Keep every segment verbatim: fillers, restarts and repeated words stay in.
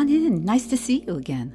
on in. Nice to see you again.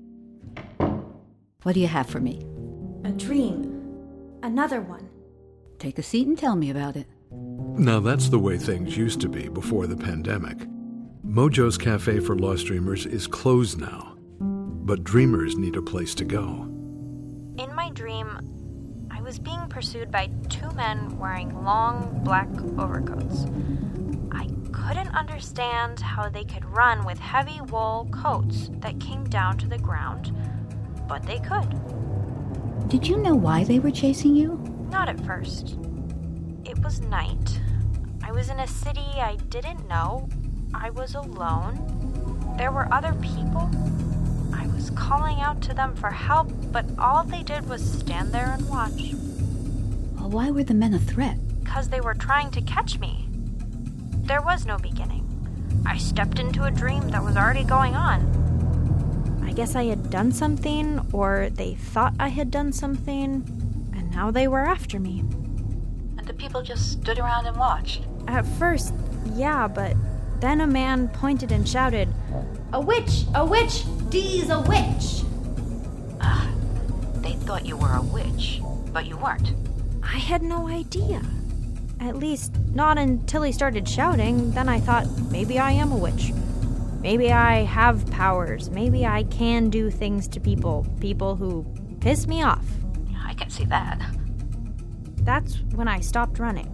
What do you have for me? A dream. Another one. Take a seat and tell me about it. Now that's the way things used to be before the pandemic. Mojo's Cafe for Lost Dreamers is closed now, but dreamers need a place to go. In my dream, I was being pursued by two men wearing long black overcoats. I couldn't understand how they could run with heavy wool coats that came down to the ground, but they could. Did you know why they were chasing you? Not at first. It was night. I was in a city I didn't know. I was alone. There were other people. I was calling out to them for help, but all they did was stand there and watch. Well, why were the men a threat? Because they were trying to catch me. There was no beginning. I stepped into a dream that was already going on. I guess I had done something, or they thought I had done something, and now they were after me. And the people just stood around and watched? At first, yeah, but then a man pointed and shouted, "A witch! A witch! Dee's a witch!" Ah, they thought you were a witch, but you weren't. I had no idea. At least, not until he started shouting. Then I thought, maybe I am a witch. Maybe I have powers. Maybe I can do things to people. People who piss me off. I can see that. That's when I stopped running.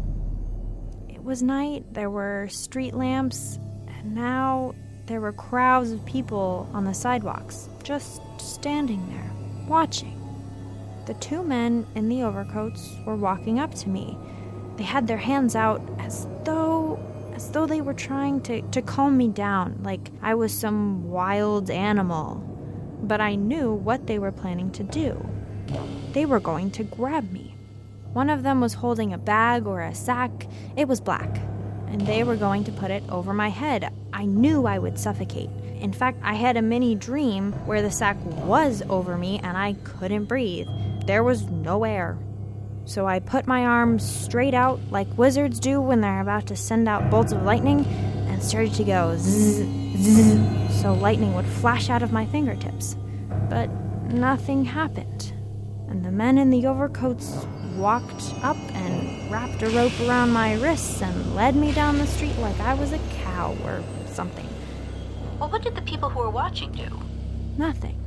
It was night, there were street lamps, and now there were crowds of people on the sidewalks, just standing there, watching. The two men in the overcoats were walking up to me. They had their hands out as though as though they were trying to, to calm me down, like I was some wild animal. But I knew what they were planning to do. They were going to grab me. One of them was holding a bag or a sack. It was black, and they were going to put it over my head. I knew I would suffocate. In fact, I had a mini dream where the sack was over me and I couldn't breathe. There was no air. So I put my arms straight out like wizards do when they're about to send out bolts of lightning and started to go zzz, zzz, so lightning would flash out of my fingertips. But nothing happened. And the men in the overcoats walked up and wrapped a rope around my wrists and led me down the street like I was a cow or something. Well, what did the people who were watching do? Nothing.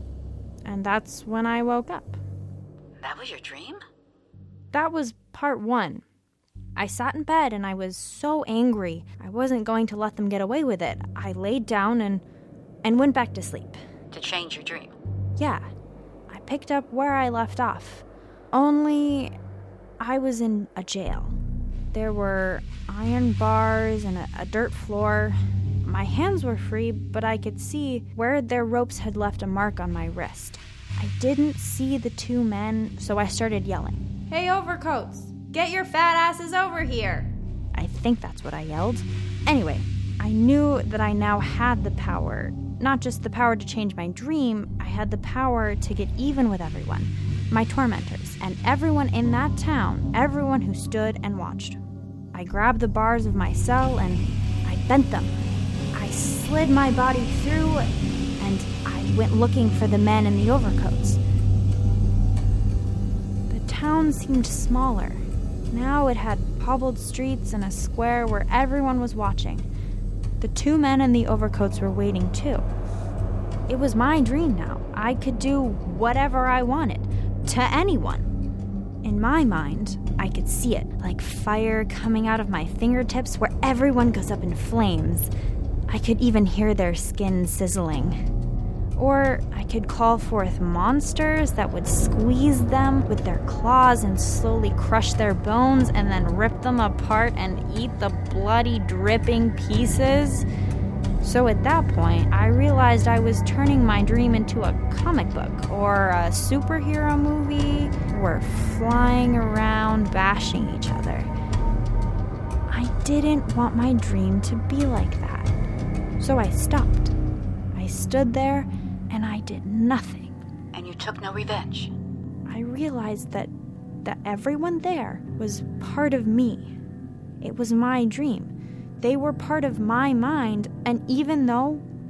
And that's when I woke up. That was your dream? That was part one. I sat in bed and I was so angry. I wasn't going to let them get away with it. I laid down and, and went back to sleep. To change your dream? Yeah. I picked up where I left off. Only I was in a jail. There were iron bars and a, a dirt floor. My hands were free, but I could see where their ropes had left a mark on my wrist. I didn't see the two men, so I started yelling. "Hey, overcoats! Get your fat asses over here!" I think that's what I yelled. Anyway, I knew that I now had the power. Not just the power to change my dream, I had the power to get even with everyone. My tormentors, and everyone in that town, everyone who stood and watched. I grabbed the bars of my cell and I bent them. I slid my body through and I went looking for the men in the overcoats. The town seemed smaller. Now it had cobbled streets and a square where everyone was watching. The two men in the overcoats were waiting too. It was my dream now. I could do whatever I wanted. To anyone. In my mind, I could see it, like fire coming out of my fingertips where everyone goes up in flames. I could even hear their skin sizzling. Or I could call forth monsters that would squeeze them with their claws and slowly crush their bones and then rip them apart and eat the bloody, dripping pieces. So at that point, I realized I was turning my dream into a comic book or a superhero movie. We're flying around, bashing each other. I didn't want my dream to be like that. So I stopped. I stood there and I did nothing. And you took no revenge? I realized that, that everyone there was part of me. It was my dream. They were part of my mind, and even though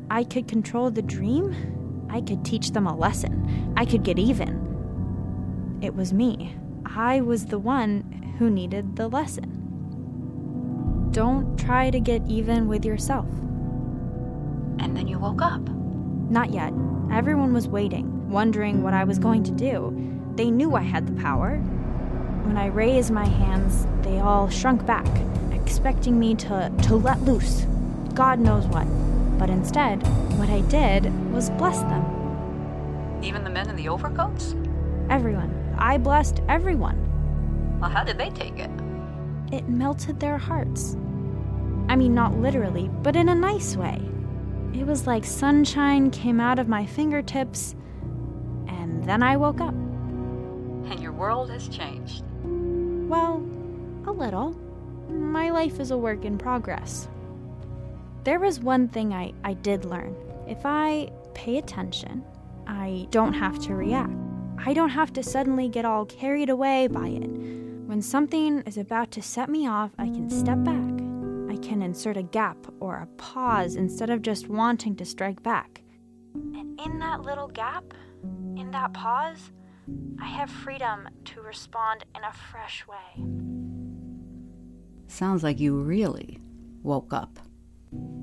I could control the dream, I could teach them a lesson. I could get even. It was me. I was the one who needed the lesson. Don't try to get even with yourself. And then you woke up. Not yet. Everyone was waiting, wondering what I was going to do. They knew I had the power. When I raised my hands, they all shrunk back, expecting me to, to let loose. God knows what. But instead, what I did was bless them. Even the men in the overcoats? Everyone. I blessed everyone. Well, how did they take it? It melted their hearts. I mean, not literally, but in a nice way. It was like sunshine came out of my fingertips, and then I woke up. And your world has changed. Well, a little. My life is a work in progress. There was one thing I, I did learn. If I pay attention, I don't have to react. I don't have to suddenly get all carried away by it. When something is about to set me off, I can step back. I can insert a gap or a pause instead of just wanting to strike back. And in that little gap, in that pause, I have freedom to respond in a fresh way. Sounds like you really woke up.